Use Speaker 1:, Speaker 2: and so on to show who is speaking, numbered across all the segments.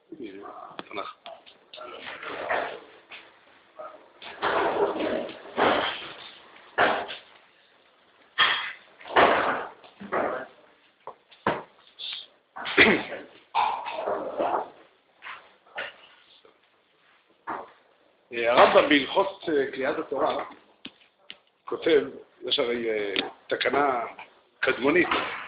Speaker 1: הרמב"ם בהלכות קריאת התורה כותב, יש הרי תקנה קדמונית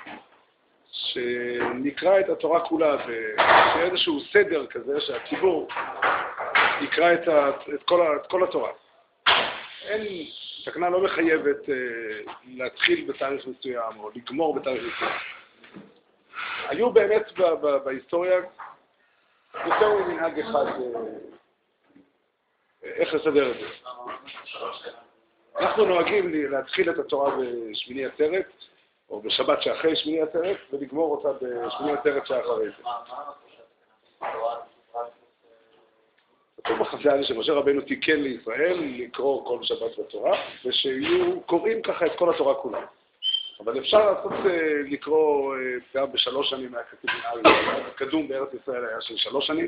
Speaker 1: שנקרא את התורה כולה באיזשהו סדר כזה שהציבור יקרא את כל התורה. אין, תקנה לא מחייבת להתחיל בתאריך מסוים או לגמור בתאריך מסוים. היו באמת בהיסטוריה יותר מנהג אחד איך לסדר את זה. אנחנו נוהגים להתחיל את התורה בשמיני עצרת, או בשבת שאחרי שמיני עצרת, ולגמור אותה בשמיני עצרת שאחרי זה. כתוב בחז"ל שמשה רבנו תיקן לישראל לקרוא כל שבת בתורה, ושיהיו קוראים ככה את כל התורה כולה. אבל אפשר לעשות לקרוא גם ב3 שנים מהכתוב, הקדום בארץ ישראל היה של 3 שנים,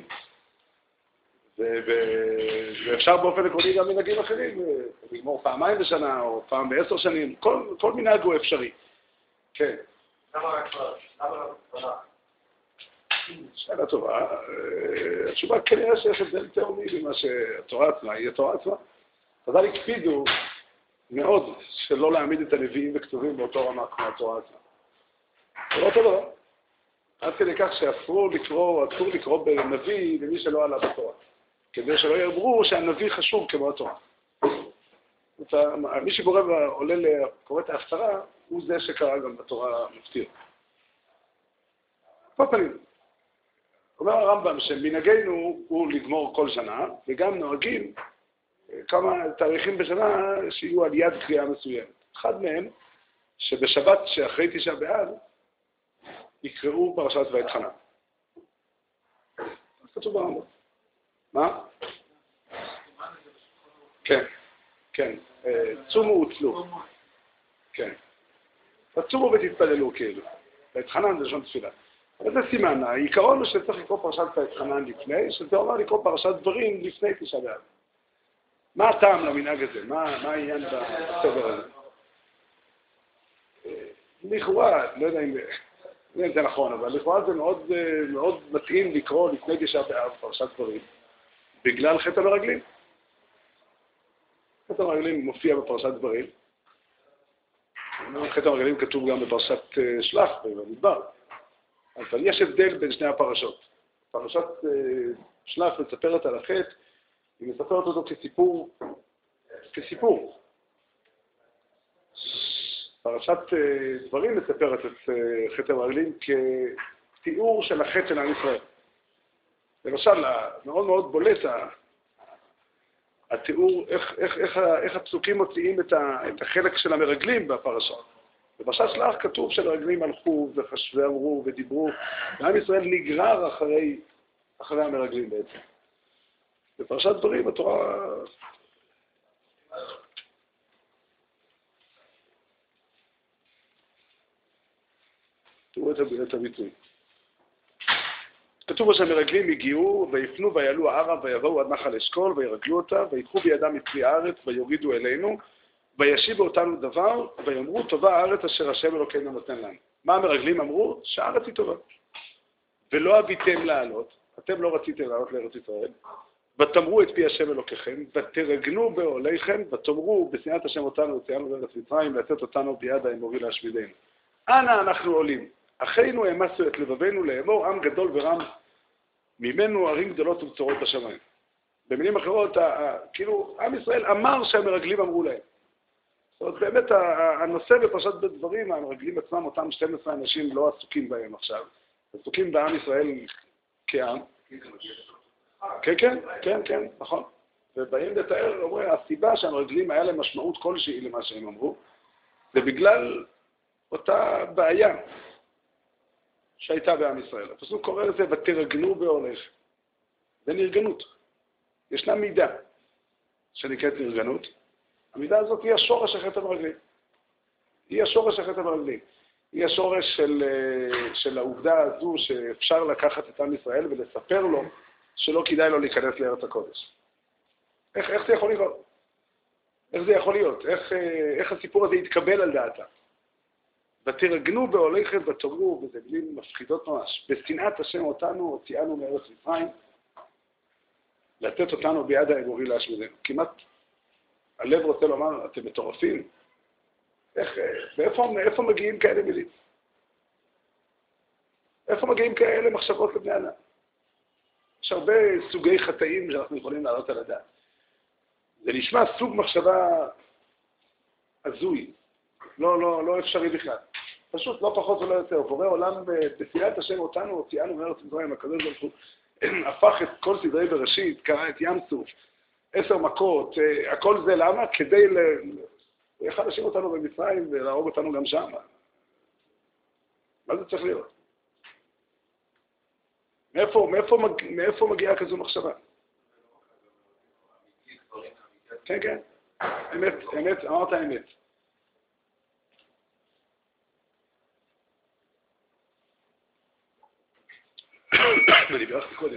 Speaker 1: ואפשר באופן עקרוני גם מנהגים אחרים, לגמור פעמיים בשנה או פעם ב10 שנים, כל מנהג הוא אפשרי. כן.
Speaker 2: למה התורה?
Speaker 1: שאלה טובה. התשובה כנראה שיש הבדל תאומי במה שהתורה עצמה היא התורה עצמה. חז"ל הקפידו מאוד שלא להעמיד את הנביאים וכתובים באותו רמה כמו התורה עצמה. זה לא אותו דבר. עד כדי כך שאסור לקרוא בנביא למי שלא עלה בתורה. כדי שלא יאמרו שהנביא חשוב כמו התורה. מי שקורא את ההפטרה, הוא זה שקרא גם בתורה מפטיר. כל פנים, אומר הרמב"ם שמנהגנו הוא לגמור כל שנה, וגם נוהגים כמה תאריכים בשנה שיהיו על יד קריאה מסוימת. אחד מהם, שבשבת שאחרי תשעה באב, יקראו פרשת ואתחנן. אז כתוב ברמב"ם. מה? כן, כן. צומו וצלו. כן. תצומו ותתפללו כאילו. ואתחנן זה לשון תפילה. אבל זה סימן. העיקרון הוא שצריך לקרוא פרשת ואתחנן לפני, שזה אומר לקרוא פרשת דברים לפני תשעה באב. מה הטעם למנהג הזה? מה העניין בסדר הזה? לכאורה, לא יודע אם זה נכון, אבל לכאורה זה מאוד מתאים לקרוא לפני תשעה באב פרשת דברים. בגלל חטא המרגלים. חטא המרגלים מופיע בפרשת דברים. חטא המרגלים כתוב גם בפרשת שלח במדבר. אבל יש הבדל בין שני הפרשות. פרשת שלח מספרת על החטא, היא מספרת אותו כסיפור. פרשת דברים מספרת את חטא המרגלים כתיאור של החטא של עם ישראל. למשל, מאוד מאוד בולט התיאור, איך הפסוקים מוציאים את החלק של המרגלים בפרשה. בפרשת שלח כתוב שהמרגלים הלכו ואמרו ודיברו, ועם ישראל נגרר אחרי המרגלים בעצם. בפרשת דברים התורה... תראו את הביטוי. כתוב שהמרגלים הגיעו ויפנו ויעלו הערה ויבואו עד נחל אשכול וירגלו אותה ויקחו בידם את פרי הארץ ויורידו אלינו וישיבו אותנו דבר ויאמרו טובה הארץ אשר השם אלוקינו נותן לנו. מה המרגלים אמרו? שהארץ היא טובה. ולא אביתם לעלות, אתם לא רציתם לעלות לארץ ישראל, ותאמרו את פי השם אלוקיכם ותרגנו בעוליכם ותאמרו בשנאת השם אותנו הוציאנו מארץ מצרים לתת אותנו ביד האמורי להשמידנו. אנה אנחנו עולים? אחינו העמסו את לבבינו לאמור עם גדול ורם ממנו ערים גדולות ובצורות בשמיים. במילים אחרות, כאילו עם ישראל אמר שהמרגלים אמרו להם. זאת אומרת, באמת הנושא בפרשת דברים, המרגלים עצמם, אותם 12 אנשים לא עסוקים בהם עכשיו. עסוקים בעם ישראל כעם. כן, נכון. ובאים לתאר, אומרים, הסיבה שהמרגלים היה להם משמעות כלשהי למה שהם אמרו, זה בגלל אותה בעיה שהייתה בעם ישראל. הפסוק קורא לזה, ותרגנו בעולך. זה נרגנות. ישנה מידה שנקראת נרגנות. המידה הזאת היא השורש של חטא המרגלים. היא השורש של חטא המרגלים. היא השורש של העובדה הזו שאפשר לקחת את עם ישראל ולספר לו שלא כדאי לו להיכנס לארץ הקודש. איך זה יכול להיות? איך זה יכול להיות? איך הסיפור הזה יתקבל על דעתה? ותרגנו בהולכת ותאמרו, וזה מילים מפחידות ממש, בשנאת השם אותנו הוציאנו מארץ מצרים, לתת אותנו ביד האמורי להשמידנו. כמעט הלב רוצה לומר, אתם מטורפים. מאיפה מגיעים כאלה מילים? איפה מגיעים כאלה מחשבות לבני אדם? יש הרבה סוגי חטאים שאנחנו יכולים לעלות על הדעת. זה נשמע סוג מחשבה הזוי, לא אפשרי בכלל. פשוט לא פחות ולא יותר. בורא עולם בשנאת השם אותנו הוציאנו מארץ מצרים, הקדוש ברוך הוא הפך את כל סדרי בראשית, קרא את ים סוף, 10 מכות, הכל זה למה? כדי הוא יכל להשאיר אותנו במצרים ולהרוג אותנו גם שם. מה זה צריך להיות? מאיפה מגיעה כזו מחשבה? כן, כן. אמת, אמרת האמת. אני בירכתי קודם.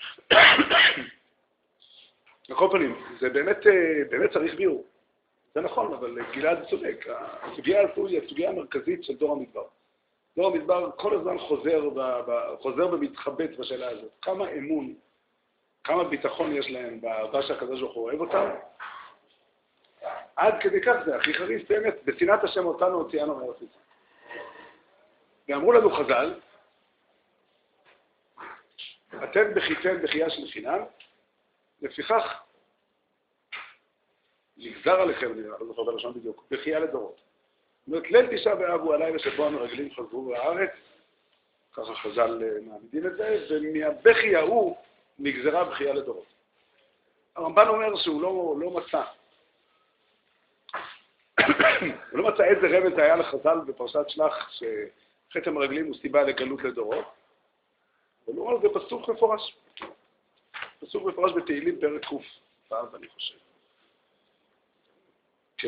Speaker 1: לכל פנים, זה באמת צריך ביור. זה נכון, אבל גלעד צודק. הסוגיה הזו היא הסוגיה המרכזית של דור המדבר. דור המדבר כל הזמן חוזר ומתחבט בשאלה הזאת. כמה אמון, כמה ביטחון יש להם באהבה שהקדוש ברוך הוא אוהב אותם? עד כדי כך זה הכי חריף, באמת, בשנאת השם אותנו הוציאנו מארץ מצרים. ואמרו לנו חז"ל, אתם בכיתם בחייה של חינם, לפיכך נגזר עליכם, אני לא זוכר בלשון בדיוק, בחייה לדורות. זאת אומרת, ליל תשעה באב הוא הלילה שבו המרגלים חזרו לארץ, ככה חז"ל מעמידים את זה, ומהבכי ההוא נגזרה בחייה לדורות. הרמב"ן אומר שהוא לא מצא. הוא לא מצא איזה רמז היה לחז"ל בפרשת שלח שחטא המרגלים הוא סיבה לגלות לדורות. אבל הוא אומר, זה פסוק מפורש. פסוק מפורש בתהילים פרק ק', אני חושב. כן.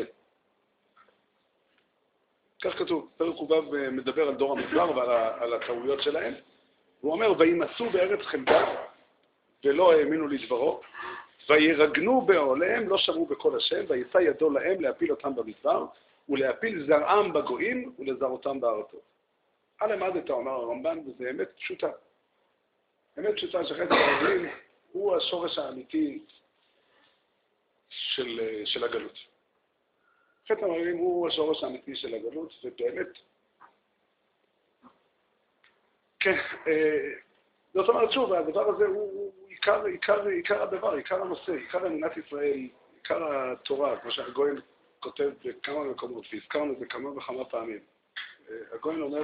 Speaker 1: כך כתוב, פרק ק' מדבר על דור המדבר ועל הטעויות שלהם. הוא אומר, וימצאו בארץ חמדה ולא האמינו לדברו, וירגנו בעוליהם, לא שמעו בקול השם, ויצא ידו להם להפיל אותם במדבר, ולהפיל זרעם בגויים ולזרעותם בארצות. למדת, אומר הרמב"ן, וזה אמת פשוטה. אמת פשוטה שחטא המרגלים הוא השורש האמיתי של הגלות. חטא המרגלים הוא השורש האמיתי של הגלות, ובאמת, כן, זאת אומרת שוב, הדבר הזה הוא עיקר הדבר, עיקר הנושא, עיקר אמונת ישראל, עיקר התורה, כמו שהגויין כותב בכמה מקומות, והזכרנו את זה כמה וכמה פעמים. הגויין אומר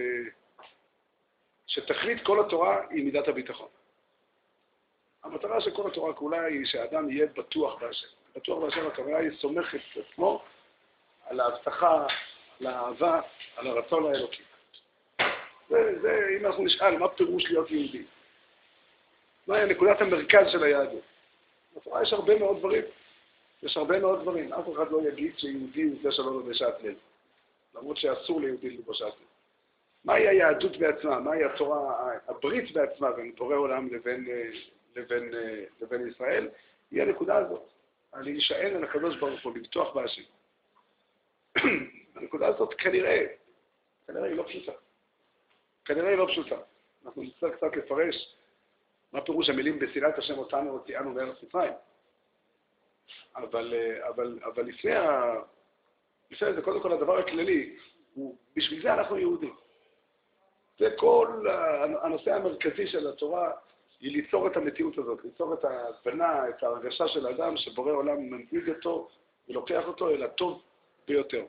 Speaker 1: שתכלית כל התורה היא מידת הביטחון. המטרה של כל התורה כולה היא שהאדם יהיה בטוח בהשם. בטוח בהשם הכוונה היא סומך את עצמו על ההבטחה, על האהבה, על הרצון האלוקי. זה אם אנחנו נשאל, מה פירוש להיות יהודי? מהי נקודת המרכז של היהדות? בתורה יש הרבה מאוד דברים. יש הרבה מאוד דברים. אף אחד לא יגיד שיהודי הוא זה שלא לובש שעטנז. למרות שאסור ליהודי ללבוש שעטנז. מהי היהדות בעצמה? מהי התורה, הברית בעצמה בין בורא עולם לבין ישראל? היא הנקודה הזאת. להישען על הקדוש ברוך הוא, לבטוח בהשם. הנקודה הזאת כנראה היא לא פשוטה. כנראה היא לא פשוטה. אנחנו נצטרך קצת לפרש מה פירוש המילים בשנאת השם אותנו הוציאנו מארץ מצרים. אבל לפני זה קודם כל הדבר הכללי, בשביל זה אנחנו יהודים. זה כל הנושא המרכזי של התורה, היא ליצור את המציאות הזאת, ליצור את ההבנה, את ההרגשה של האדם שבורא עולם מנהיג אותו ולוקח אותו אל הטוב ביותר.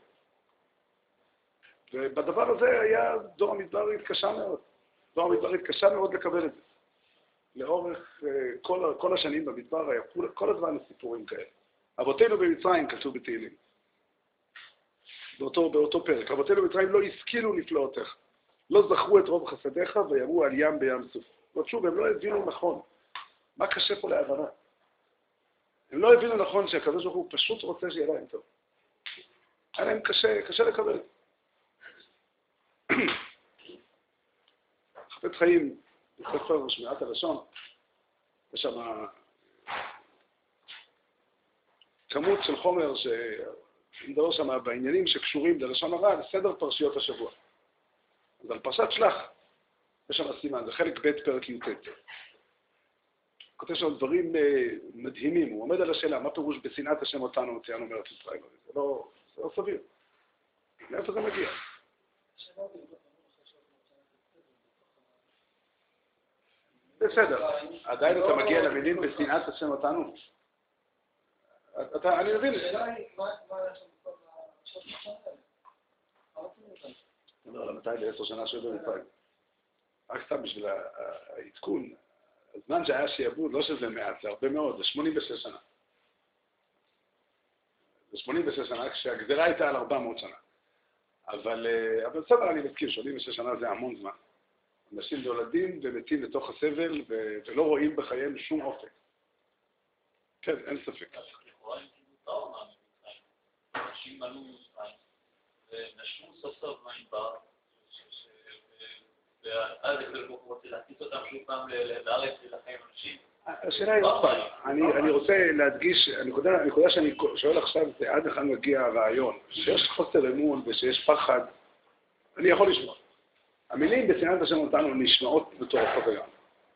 Speaker 1: ובדבר הזה היה דור המדבר התקשה מאוד. דור המדבר התקשה מאוד לקבל את זה. לאורך כל השנים במדבר היה כל הזמן סיפורים כאלה. אבותינו במצרים כתוב בתהילים. באותו פרק. אבותינו במצרים לא השכילו נפלאותיך. לא זכרו את רוב חסדיך ויראו על ים בים סוף. ועוד שוב, הם לא הבינו נכון. מה קשה פה להבנה? הם לא הבינו נכון שהקדוש ברוך הוא פשוט רוצה שיהיה להם טוב. היה להם קשה לקבל. חפץ חיים, בספר שמיעת הלשון, יש שם כמות של חומר שמדבר שם בעניינים שקשורים ללשון הרע, לסדר פרשיות השבוע. אז על פרשת שלח, יש שם סימן, זה חלק ב' פרק י"ט. כותב שם דברים מדהימים, הוא עומד על השאלה, מה פירוש בשנאת השם אותנו הוציאנו מארץ ישראל? זה לא סביר. מאיפה זה מגיע? בסדר, עדיין אתה מגיע למילים בשנאת השם אותנו? אני מבין. לא, מתי ל10 שנה שהיו במצרים? רק סתם בשביל העדכון. הזמן שהיה שיעבוד, לא שזה מעט, זה הרבה מאוד, זה 86 שנה. זה 86 שנה, כשהגזרה הייתה על 400 שנה. אבל בסדר, אני מזכיר, 86 שנה זה המון זמן. אנשים נולדים ומתים לתוך הסבל ולא רואים בחייהם שום אופק. כן, אין ספק.
Speaker 3: אנשים עלו ממצרים ונשמו סוף סוף במדבר, ואז הקדוש ברוך הוא רוצה להכניס אותם שוב פעם לארץ ולחיים אנשים.
Speaker 1: השאלה היא עוד פעם, אני רוצה להדגיש, הנקודה שאני שואל עכשיו זה עד אחד מגיע הרעיון, שיש חוסר אמון ושיש פחד, אני יכול לשמוע. המילים בשנאת השם אותנו נשמעות מטורפות היום.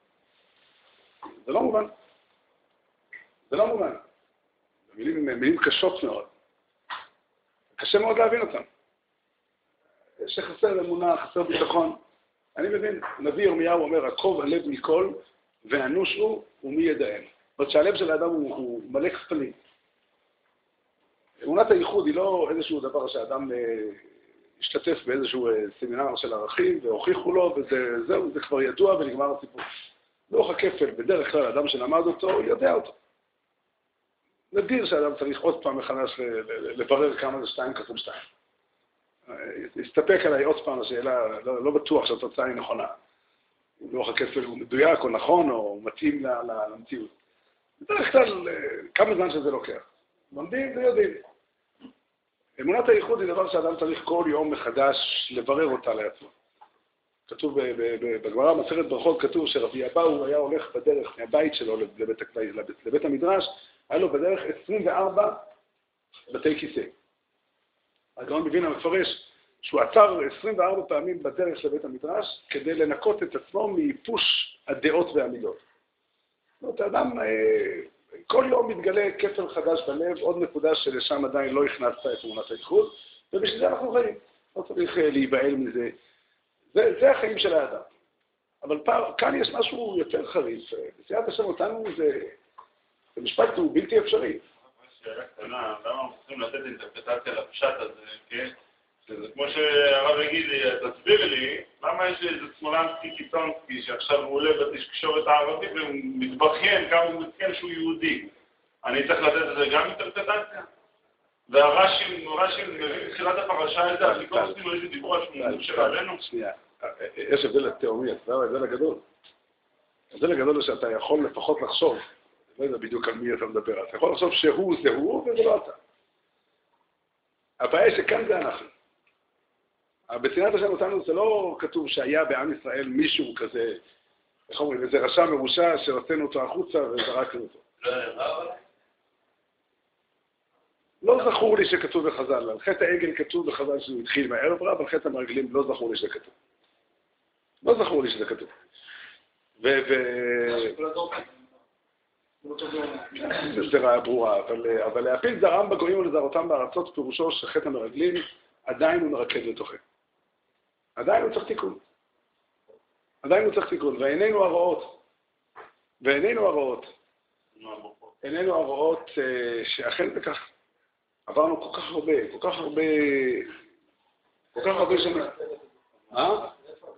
Speaker 1: זה לא מובן. זה לא מובן. מילים קשות מאוד. קשה מאוד להבין אותם. שחסר אמונה, חסר ביטחון. אני מבין, נביא ירמיהו אומר, עקוב הלב מכל ואנוש הוא ומי ידעם. זאת שהלב של האדם הוא מלא כפלים. אמונת הייחוד היא לא איזשהו דבר שהאדם השתתף באיזשהו סמינר של ערכים והוכיחו לו וזהו, זה כבר ידוע ונגמר הסיפור. לוח הכפל, בדרך כלל האדם שלמד אותו, הוא יודע אותו. נדיר שהאדם צריך עוד פעם מחדש לברר כמה זה 2 כפול 2. הסתפק עליי עוד פעם השאלה, לא בטוח שהתוצאה היא נכונה. אם לוח הכפל הוא מדויק או נכון או מתאים למציאות. בדרך כלל, כמה זמן שזה לוקח. לומדים ויודעים. אמונת הייחוד היא דבר שאדם צריך כל יום מחדש לברר אותה לעצמו. כתוב בגמרא מסכת ברכות, כתוב שרבי אבאו היה הולך בדרך מהבית שלו לבית המדרש, היה לו בדרך 24 בתי כיסא. הגאון מווילנה מפרש שהוא עצר 24 פעמים בדרך לבית המדרש כדי לנקות את עצמו מייפוש הדעות והמידות. זאת אומרת, האדם כל יום מתגלה כפל חדש בלב, עוד נקודה שלשם עדיין לא הכנסת את אמונת הייחוד, ובשביל זה אנחנו חיים. לא צריך להיבהל מזה. זה החיים של האדם. אבל כאן יש משהו יותר חריף. בשנאת השם אותנו זה משפט הוא בלתי אפשרי.
Speaker 4: שאלה קטנה, למה אנחנו צריכים לתת אינטרפרטציה לפשט הזה, כן? שזה כמו שהרב יגיד לי, תסביר לי, למה יש לי איזה שמאלנסקי קיצונסקי שעכשיו הוא עולה בתקשורת הערבית והוא מתבכיין כמה הוא מסכן שהוא יהודי. אני צריך לתת לזה גם אינטרפרטציה? והרש"י מביא בתחילת הפרשה את זה, אני כל עושים לו איזה דיבור על שמונות של עלינו.
Speaker 1: שנייה, יש הבדל התאומי, זה ההבדל הגדול. ההבדל הגדול הוא שאתה יכול לפחות לחשוב, לא יודע בדיוק על מי אתה מדבר, אתה יכול לחשוב שהוא זה הוא וזה לא אתה. הבעיה שכאן זה אנחנו. בשנאת השם אותנו זה לא כתוב שהיה בעם ישראל מישהו כזה, איך אומרים, איזה רשע מרושע שרצינו אותו החוצה וזרקנו אותו. לא זכור לי שכתוב בחז"ל, על חטא העגל כתוב בחז"ל שהוא התחיל מהערב רב, על חטא המרגלים לא זכור לי שזה כתוב. לא זכור לי שזה כתוב. זה רעה ברורה, אבל להפיל זרעם בגויים ולזרעותם בארצות פירושו שחטא המרגלים עדיין הוא מרקד לתוכם. עדיין הוא צריך תיקון. עדיין הוא צריך תיקון, ועינינו הרעות. ועינינו הרעות. עינינו הרעות שאכן בכך. עברנו כל כך הרבה שנים. מה?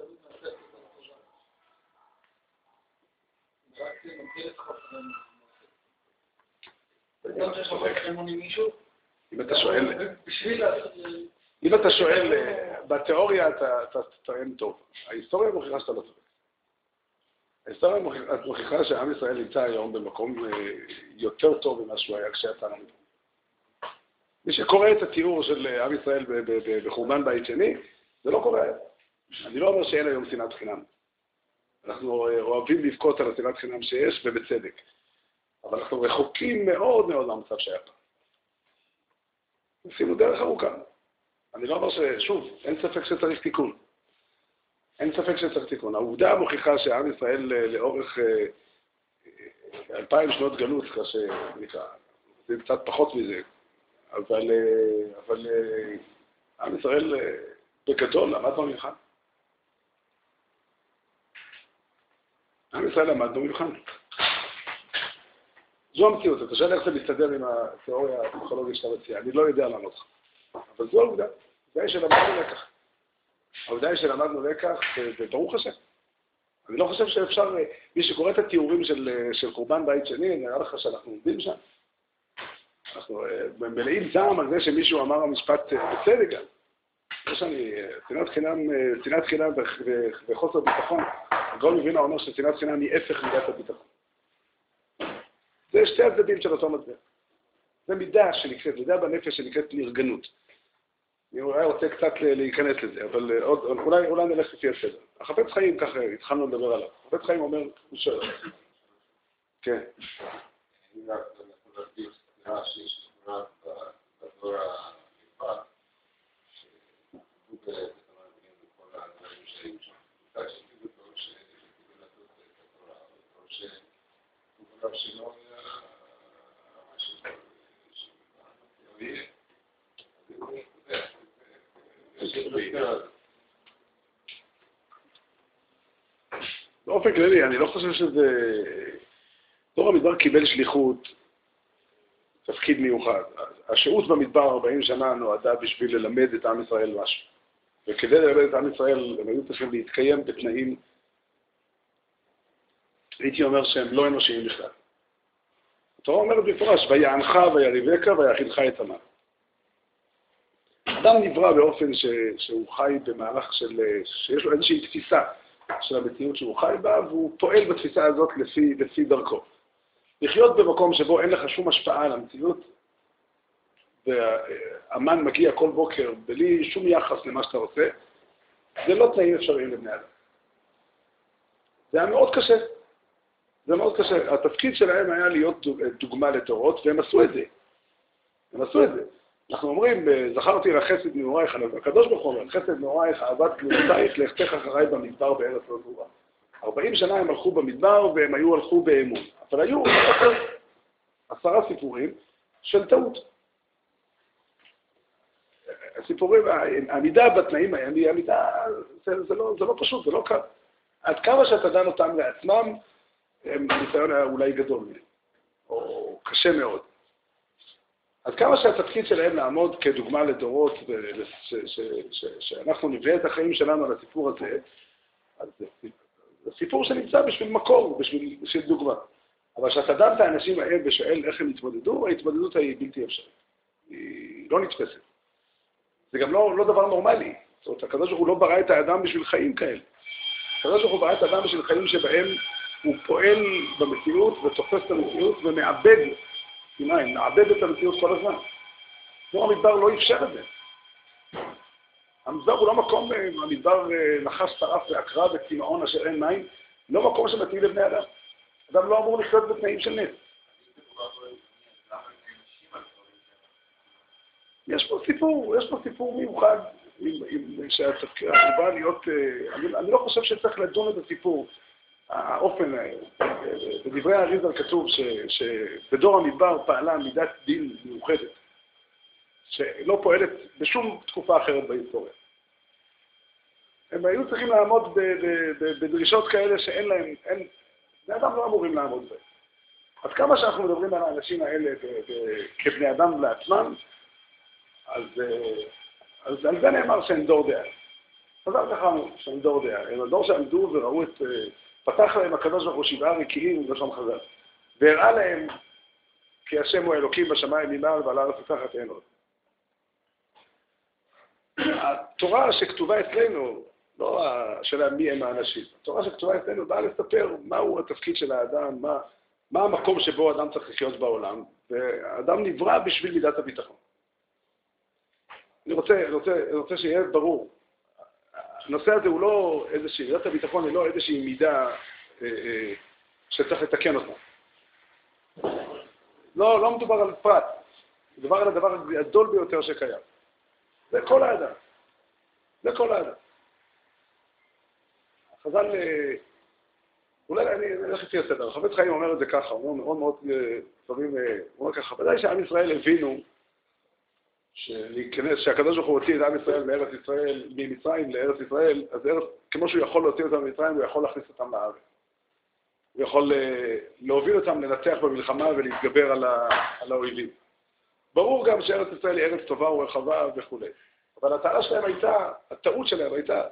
Speaker 1: אם אתה שואל, בתיאוריה אתה טוען טוב. ההיסטוריה מוכיחה שאתה לא צודק. ההיסטוריה מוכיחה שעם ישראל נמצא היום במקום יותר טוב ממה שהוא היה כשאתה לא מדבר. מי שקורא את התיאור של עם ישראל בחורבן בית שני, זה לא קורה. אני לא אומר שאין היום שנאת חינם. אנחנו אוהבים לבכות על השנאת חינם שיש, ובצדק. אבל אנחנו רחוקים מאוד מאוד מהמצב שהיה פעם. עשינו דרך ארוכה. אני לא אומר שוב, אין ספק שצריך תיקון. אין ספק שצריך תיקון. העובדה מוכיחה שעם ישראל לאורך 2000 שנות גלות, זה קצת פחות מזה, אבל עם ישראל בגדול למד במבחן. עם ישראל למד במבחן. זו המציאות, אתה שואל איך זה מסתדר עם התיאוריה הפסיכולוגית שאתה מציע, אני לא יודע לענות לך. אבל זו העובדה, העובדה היא שלמדנו לקח. העובדה היא שלמדנו לקח, וברוך השם. אני לא חושב שאפשר, מי שקורא את התיאורים של קורבן בית שני, נראה לך שאנחנו עומדים שם. אנחנו מלאים זעם על זה שמישהו אמר המשפט בצדק גם. שנאת חינם וחוסר ביטחון, הגאון מווילנה אומר ששנאת חינם היא הפך מידת הביטחון. זה שתי הצדדים של אותו מטבע. זה מידה שנקראת, מידה בנפש שנקראת נרגנות. אני רוצה קצת להיכנס לזה, אבל אולי נלך לפי הסדר. החפץ חיים, ככה התחלנו לדבר עליו. החפץ חיים אומר, הוא שואל. כן.
Speaker 2: אני רק יכול להגיד סתירה שיש תמונה בדור הנפרד, שהוא בתמרים בכל הדברים שהיו שם. כך שתיגעו דור שתיגעו לדות את התורה, דור שתיגעו שלא היה משהו שיהיה.
Speaker 1: באופן כללי, אני לא חושב שזה... דור המדבר קיבל שליחות, תפקיד מיוחד. השהות במדבר 40 שנה נועדה בשביל ללמד את עם ישראל משהו. וכדי ללמד את עם ישראל, הם היו צריכים להתקיים בתנאים, הייתי אומר שהם לא אנושיים בכלל. התורה אומרת בפורש, ויענך ויריבך ויאכילך את המן. אדם נברא באופן שהוא חי במהלך שיש לו איזושהי תפיסה של המציאות שהוא חי בה, והוא פועל בתפיסה הזאת לפי דרכו. לחיות במקום שבו אין לך שום השפעה על המציאות, והמן מגיע כל בוקר בלי שום יחס למה שאתה רוצה, זה לא תנאים אפשריים לבני אדם. זה היה מאוד קשה. זה מאוד קשה. התפקיד שלהם היה להיות דוגמה לתורות, והם עשו את זה. הם עשו את זה. אנחנו אומרים, זכרתי לך חסד נעורייך, הקדוש ברוך הוא אומר, חסד נעורייך, אהבת כלולותייך, לכתך אחריי במדבר בארץ לא ברורה. 40 שנה הם הלכו במדבר והם הלכו באמון. אבל היו 10 סיפורים של טעות. הסיפורים, העמידה בתנאים, העמידה, זה לא פשוט, זה לא קל. עד כמה שאתה דן אותם לעצמם, הם ניסיון אולי גדול מהם, או קשה מאוד. עד כמה שהתפקיד שלהם לעמוד כדוגמה לדורות, שאנחנו נבנה את החיים שלנו על הסיפור הזה, אז זה סיפור שנמצא בשביל מקור, בשביל דוגמה. אבל כשאתה דן את האנשים האלה ושואל איך הם התמודדו, ההתמודדות היא בלתי אפשרית. היא לא נתפסת. זה גם לא דבר נורמלי. זאת אומרת, הקדוש ברוך הוא לא ברא את האדם בשביל חיים כאלה. הקדוש ברוך הוא ברא את האדם בשביל חיים שבהם הוא פועל במציאות ותופס את המציאות ומעבד, מעבד את המציאות כל הזמן. כמו המדבר לא אפשר את זה. המדבר הוא לא מקום, המדבר נחש טרף ועקרה וצמאון אשר אין מים, לא מקום שמתאים לבני אדם. אדם לא אמור לחיות בתנאים של נס. יש פה סיפור מיוחד, שהתפקידה להיות, אני לא חושב שצריך לדון את הסיפור. האופן, בדברי האריז"ל כתוב שבדור המדבר פעלה מידת דין מיוחדת, שלא פועלת בשום תקופה אחרת בהיסטוריה. הם היו צריכים לעמוד בדרישות כאלה שאין להם, בני אדם לא אמורים לעמוד בהם. עד כמה שאנחנו מדברים על האנשים האלה כבני אדם לעצמם, אז על זה נאמר שהם דור דעה. חזר ככה שהם דור דעה. הם הדור שעמדו וראו את, פתח להם הקדוש ברוך הוא 7 רקיעים בלשון חז"ל. והראה להם כי השם הוא אלוקים בשמיים ממעל ועל הארץ מתחת אין עוד. התורה שכתובה אצלנו, לא השאלה מי הם האנשים, התורה שכתובה אצלנו באה לספר מהו התפקיד של האדם, מה המקום שבו האדם צריך לחיות בעולם, והאדם נברא בשביל מידת הביטחון. אני רוצה שיהיה ברור, הנושא הזה הוא לא איזושהי, מידת הביטחון היא לא איזושהי מידה שצריך לתקן אותה. לא מדובר על פרט, מדובר על הדבר הגדול ביותר שקיים. זה כל האדם. זה כל האדם. החז"ל, אולי אני אלך לפי הסדר, החפץ חיים אומר את זה ככה, הוא אומר מאוד מאוד דברים, הוא אומר ככה, ודאי שעם ישראל הבינו שהקדוש ברוך הוא הוציא את עם ישראל מארץ ישראל, ממצרים לארץ ישראל, אז כמו שהוא יכול להוציא אותם ממצרים, הוא יכול להכניס אותם לארץ. הוא יכול להוביל אותם לנצח במלחמה ולהתגבר על האויבים. ברור גם שארץ ישראל היא ארץ טובה ורחבה וכו'. אבל הטענה שלהם הייתה, הטעות שלהם הייתה,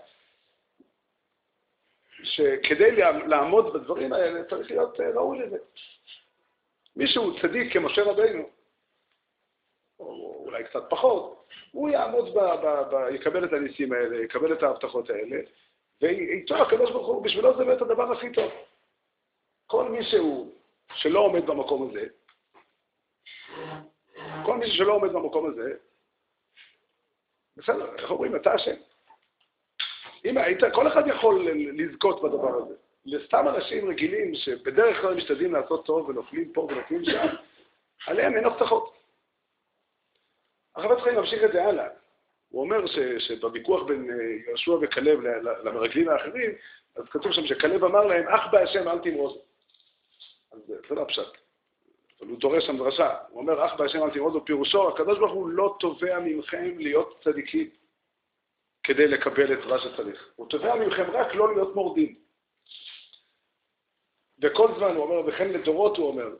Speaker 1: שכדי לעמוד בדברים האלה צריך להיות ראוי לזה. מישהו צדיק כמשה רבינו, או אולי קצת פחות, הוא יעמוד, יקבל את הניסים האלה, יקבל את ההבטחות האלה, ואיתו הקדוש ברוך הוא, בשבילו זה באמת הדבר הכי טוב. כל מישהו שלא עומד במקום הזה, כל מישהו שלא עומד במקום הזה, בסדר, איך אומרים, אתה השם. אם היית, כל אחד יכול לזכות בדבר הזה. לסתם אנשים רגילים שבדרך כלל משתדלים לעשות טוב ונופלים פה ונופלים שם, עליהם אין הבטחות. החפץ חיים ממשיך את זה הלאה. הוא אומר שבוויכוח בין יהושע וכלב למרגלים האחרים, אז כתוב שם שכלב אמר להם, אך בהשם אל תמרוזו. אז זה לא הפשט. אבל הוא דורש שם דרשה. הוא אומר, אך בהשם אל תמרוזו, פירושו, הקדוש ברוך הוא לא תובע ממכם להיות צדיקים כדי לקבל את מה שצריך. הוא תובע ממכם רק לא להיות מורדים. וכל זמן הוא אומר, וכן לדורות הוא אומר,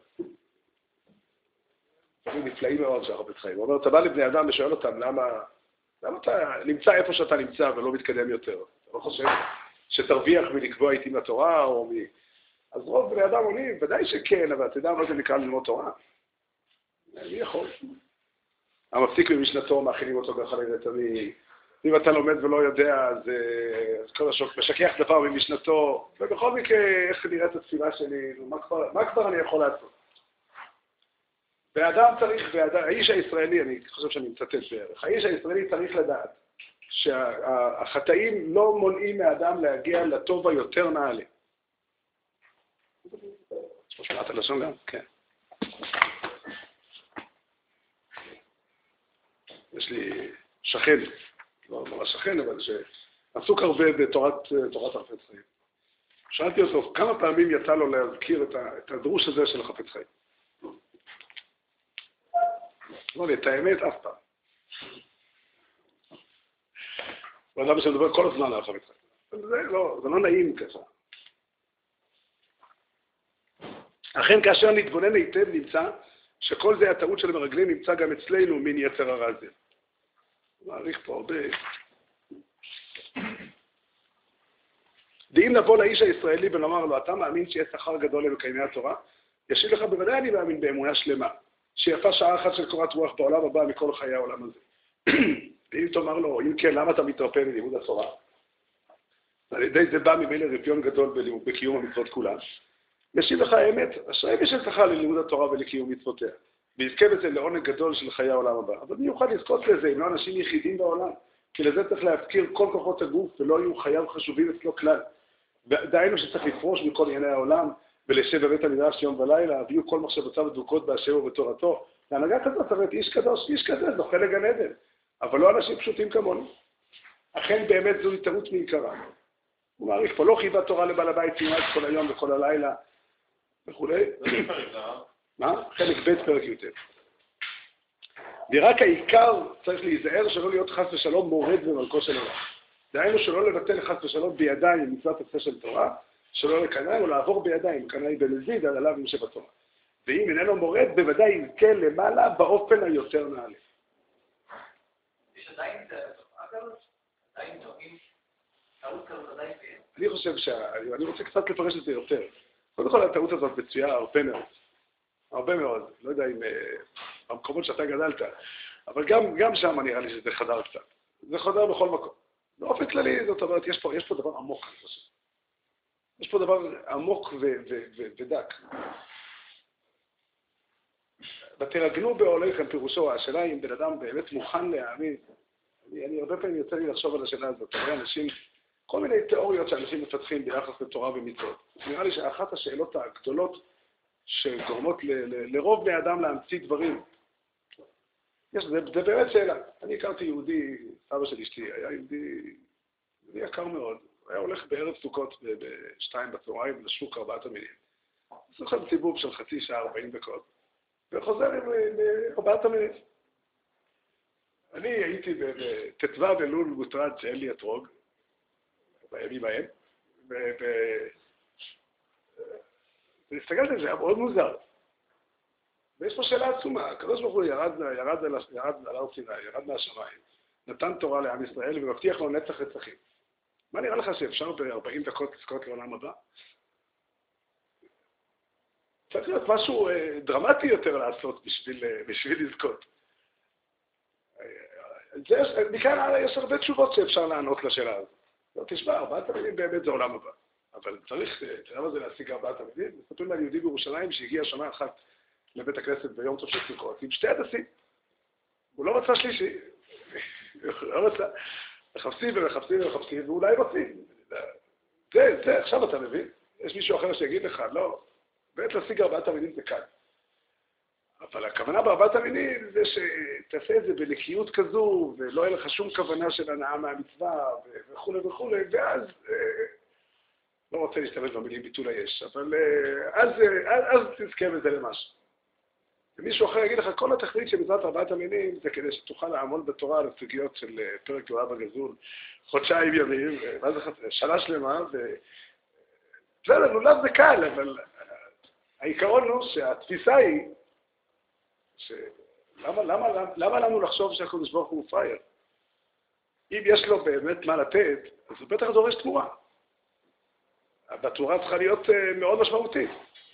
Speaker 1: דברים נפלאים מאוד שהחפץ חיים. הוא אומר, אתה בא לבני אדם ושואל אותם, למה אתה נמצא איפה שאתה נמצא ולא מתקדם יותר? אתה לא חושב שתרוויח מלקבוע איתי לתורה או אז רוב בני אדם עונים, ודאי שכן, אבל אתה יודע מה זה נקרא ללמוד תורה? מי יכול? המפסיק במשנתו, מאכילים אותו ככה לתמיד. אם אתה לומד ולא יודע, אז כל השוק משכח דבר ממשנתו, ובכל מקרה, איך נראית התפילה שלי, מה כבר אני יכול לעשות? והאדם צריך, האיש הישראלי, אני חושב שאני מצטט בערך, האיש הישראלי צריך לדעת שהחטאים לא מונעים מהאדם להגיע לטוב היותר נעלה. יש פה שמעת הלשון גם? כן. יש לי שכן, לא ממש שכן, אבל שעסוק הרבה בתורת החפץ חיים. שאלתי אותו, כמה פעמים יצא לו להזכיר את הדרוש הזה של החפץ חיים? לא, את האמת אף פעם. הוא אדם שמדבר כל הזמן על החפץ חיים. זה לא נעים ככה. אכן כאשר נתבונן היטב נמצא שכל זה הטעות של המרגלים נמצא גם אצלנו מן יצר הרע זה. מעריך פה הרבה. ואם נבוא לאיש הישראלי ונאמר לו, אתה מאמין שיש שכר גדול למקיימי התורה? ישיב לך, בוודאי אני מאמין באמונה שלמה, שיפה שעה אחת של קורת רוח בעולם הבא מכל חיי העולם הזה. ואם תאמר לו, אם כן, למה אתה מתרפא מלימוד התורה? על ידי זה בא ממילא רפיון גדול בקיום המצוות כולן. ישיב לך האמת, אשרי מי שזכה ללימוד התורה ולקיום מצוותיה. ויזכה בזה לעונג גדול של חיי העולם הבא. אבל מי יוכל לזכות לזה אם לא אנשים יחידים בעולם? כי לזה צריך להזכיר כל כוחות הגוף ולא יהיו חייו חשובים אצלו כלל. ודאינו שצריך לפרוש מכל ענייני העולם ולשב בבית המדרש יום ולילה, ויהיו כל מחשבותיו ודבוקות באשר ובתורתו. להנהגה כזאת, זאת איש קדוש, איש כזה, זוכה לגן עדן. אבל לא אנשים פשוטים כמונו. אכן באמת זו טעות מעיקרה. הוא מעריך פה, לא חייבה תורה לבעל הבית תימד כל היום וכל הלילה וכולי. מה? חלק ב' פרק י"ט. ורק העיקר צריך להיזהר שלא להיות חס ושלום מורד במלכו של עולם. דהיינו שלא לבטל חס ושלום בידיים מצוות עשה של תורה, שלא לקנאי או לעבור בידיים, קנאי במזיד על עליו שבתורה. ואם איננו מורד, בוודאי יזכה למעלה באופן היותר נעלה.
Speaker 3: יש עדיין עדיין נוהגים, טעות כזאת עדיין תהיה.
Speaker 1: אני חושב אני רוצה קצת לפרש את זה יותר. קודם כל, הטעות הזאת מצויה הרבה מאוד. הרבה מאוד. לא יודע אם במקומות שאתה גדלת, אבל גם שם נראה לי שזה חדר קצת. זה חדר בכל מקום. באופן כללי, זאת אומרת, יש פה דבר עמוק. יש פה דבר עמוק ודק. ותרגלו בעוליכם פירושו, השאלה אם בן אדם באמת מוכן להאמין. אני הרבה פעמים יוצא לי לחשוב על השאלה הזאת. הרבה אנשים כל מיני תיאוריות שאנשים מפתחים ביחס לתורה ומצוות. נראה לי שאחת השאלות הגדולות שגורמות לרוב בני אדם להמציא דברים, זה באמת שאלה. אני הכרתי יהודי, סבא של אשתי, היה יהודי יקר מאוד. הוא היה הולך בערב סוכות ב-2 בצהריים לשוק 4 המינים. עשו לכם סיבוב של חצי שעה, 40 דקות, וחוזר עם 4 המינים. אני הייתי בט"ו באלול מוטרד שאין לי אתרוג, בימים ההם, והסתכלתי על זה, היה מאוד מוזר. ויש פה שאלה עצומה, הקדוש ברוך הוא ירד על הר סיני, ירד מהשמיים, נתן תורה לעם ישראל ומבטיח לו נצח נצחים. מה נראה לך שאפשר ב-40 דקות לזכות לעולם הבא? צריך להיות משהו דרמטי יותר לעשות בשביל לזכות. מכאן יש הרבה תשובות שאפשר לענות לשאלה הזאת. לא, תשמע, 4 תלמידים באמת זה עולם הבא. אבל צריך, למה זה להשיג 4 תלמידים? מספרים על יהודי בירושלים שהגיע שנה אחת לבית הכנסת ביום טוב של סוכות, עם 2 הדסים. הוא לא רצה שלישי. הוא לא רצה. מחפשים ומחפשים ומחפשים, ואולי רוצים. זה, עכשיו אתה מבין? יש מישהו אחר שיגיד לך, לא, באמת להשיג 4 תלמידים זה קל. אבל הכוונה ב4 תלמידים זה שתעשה את זה בנקיות כזו, ולא יהיה לך שום כוונה של הנאה מהמצווה, וכו' וכו', ואז, לא רוצה להשתמש במילים ביטול היש, אבל אז תזכה בזה למשהו. ומישהו אחר יגיד לך, כל התכלית של מצוות 4 תלמידים זה כדי שתוכל לעמוד בתורה על הסוגיות של פרק תורה בגזול, חודשיים ימים, מה זה שנה שלמה, בסדר, נולד זה קל, אבל העיקרון הוא שהתפיסה היא, למה לנו לחשוב שהקדוש ברוך הוא פראייר? אם יש לו באמת מה לתת, אז הוא בטח דורש תמורה. והתמורה צריכה להיות מאוד משמעותית.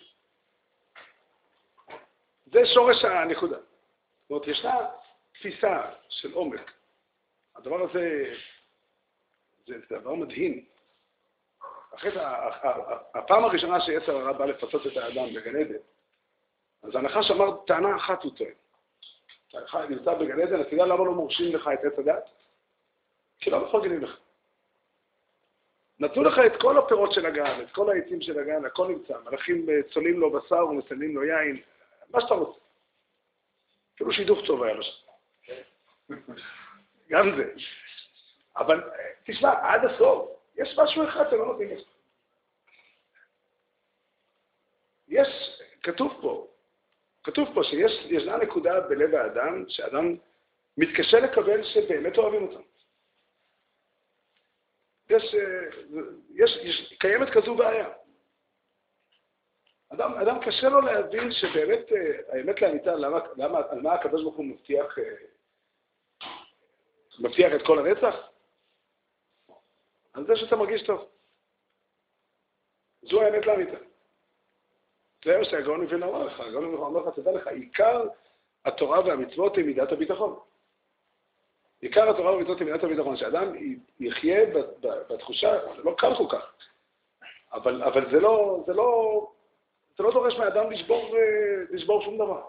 Speaker 1: זה שורש הנקודה. זאת אומרת, ישנה תפיסה של עומק. הדבר הזה, זה דבר מדהים. אחרי הפעם הראשונה שיצר הרע בא לפצות את האדם בגן עדן, אז הנחש אמר, טענה אחת הוא טוען. אתה נמצא בגן עדן, אתה יודע למה לא מורשים לך את עץ הדת? כי לא מפרגנים לך. נתנו לך את כל הפירות של הגן, את כל העצים של הגן, הכל נמצא. מלאכים צולים לו בשר ומצלמים לו יין, מה שאתה רוצה. כאילו שידוך טוב היה לו שם. גם זה. אבל תשמע, עד הסוף, יש משהו אחד שלא נותנים לך. יש, כתוב פה שישנה נקודה בלב האדם, שאדם מתקשה לקבל שבאמת אוהבים אותם. קיימת כזו בעיה. אדם קשה לו להבין שבאמת, האמת לאמיתה, על מה הקדוש ברוך הוא מבטיח את כל הנצח? על זה שאתה מרגיש טוב. זו האמת לאמיתה. זה מה שהגאון מווילנה אמר לך, הגאון מווילנה אמר לך, תדע לך, עיקר התורה והמצוות היא מידת הביטחון. עיקר התורה והמצוות היא מידת הביטחון, שאדם יחיה בתחושה, זה לא קל כל כך, אבל זה לא דורש מהאדם לשבור שום דבר.